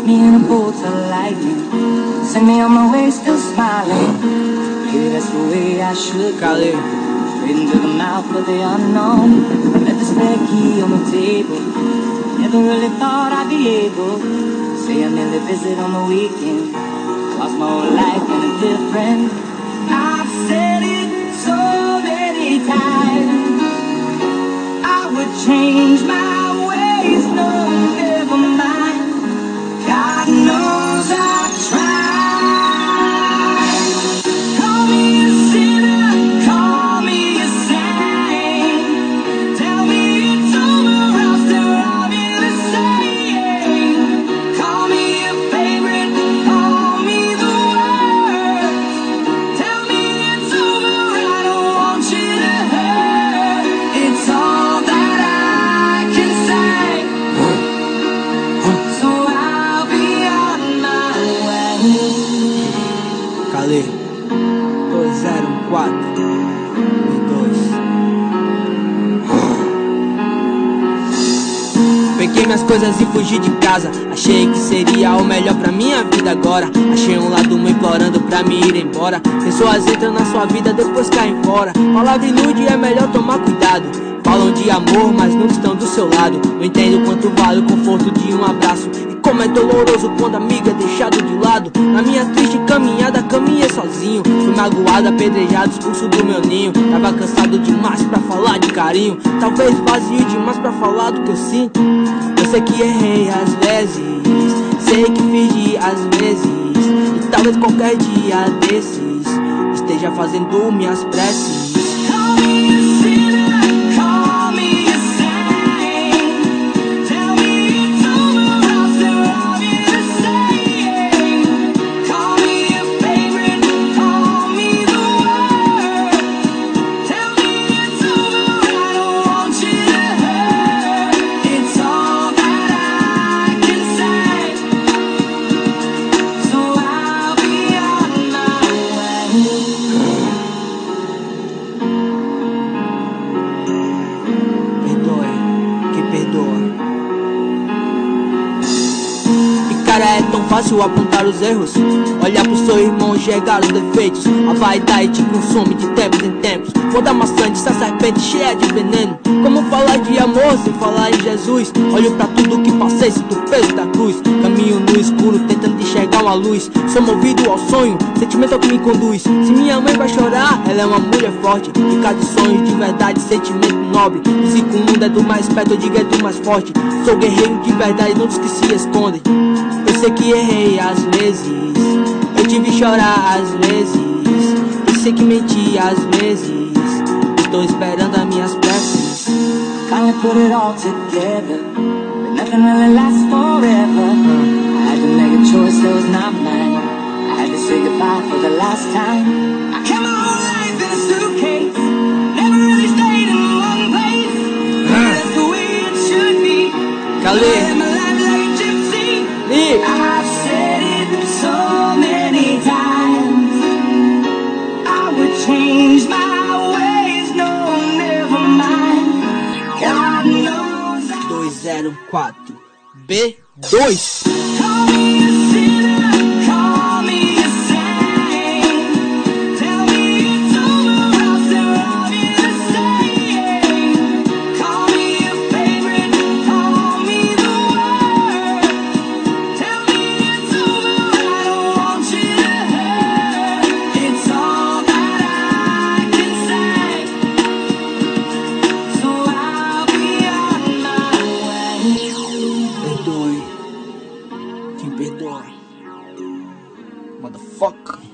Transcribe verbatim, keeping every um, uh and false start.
me in a bolt of lightning, send me on my way still smiling. Maybe that's the way I should go, straight into the mouth of the unknown. Let the spare key on the table, never really thought I'd be able to say I merely visit on the weekend. Lost my whole life in a different. I've said it so many times, I would change my ways, no, never mind. God knows I've tried. Call me a sinner, call me a saint. Tell me it's over, I'll still love you the same. Call me a favorite, call me the worst. Tell me it's over, I don't want you to hurt. It's all that I can say, so I'll be on my way. Calê, dois zero quatro e dois. Peguei minhas coisas e fugi de casa. Achei que seria o melhor pra minha vida agora. Achei um lado me implorando pra me ir embora. Pessoas entram na sua vida, depois caem fora. Palavra ilude, é melhor tomar cuidado. Falam de amor, mas não estão do seu lado. Não entendo quanto vale o conforto de um abraço. E como é doloroso quando amigo é deixado de lado. Na minha triste caminhada, caminhei sozinho. Fui magoado, apedrejado, expulso do meu ninho. Tava cansado demais pra falar de carinho. Talvez vazio demais pra falar do que eu sinto. Eu sei que errei às vezes, sei que fingi às vezes. E talvez qualquer dia desses esteja fazendo minhas preces. Call me a sinner, call me a saint. Tell me it's over, I'll still love you the same. Call me a favorite, call me the worst. Tell me it's over, I don't want you to hurt. It's all that I can say, so I'll be on my way. Perdoe, que perdoa. E cara, é tão fácil apontar os erros, olhar pro seu irmão, enxergar os defeitos. A vaidade te consome de tempos em tempos. Foda maçante, essa serpente cheia de veneno. Como falar de amor sem falar em Jesus? Olho pra tudo que passei, sinto o peso da cruz. Caminho no escuro, tentando enxergar uma luz. Sou movido ao sonho, sentimento é o que me conduz. Se minha mãe vai chorar, ela é uma mulher forte, rica de sonhos de verdade, sentimento nobre. Se que o mundo é do mais perto, eu digo é do mais forte. Sou guerreiro de verdade, não dos que se escondem. Eu sei que errei às vezes, eu tive que chorar às vezes. Eu sei que menti às vezes, estou esperando as minhas preces. Finally put it all together, but nothing really lasts forever. I had to make a choice that was not mine. I had to say goodbye for the last time. I kept my whole life in a suitcase, never really stayed in one place. That's the way it should be. Calê. Live my life like a gypsy. Ih. I've said it so many times, I would change my ways, no, never mind. God knows I dois zero quatro B dois. Call me a sinner, call me a saint. Tell me it's over, I'll still love you the same. Call me a favorite, call me the worst. Tell me it's over, I don't want you to hurt. It's all that I can say, so I'll be on my way. Perdoe, quem perdoa. Motherfucker.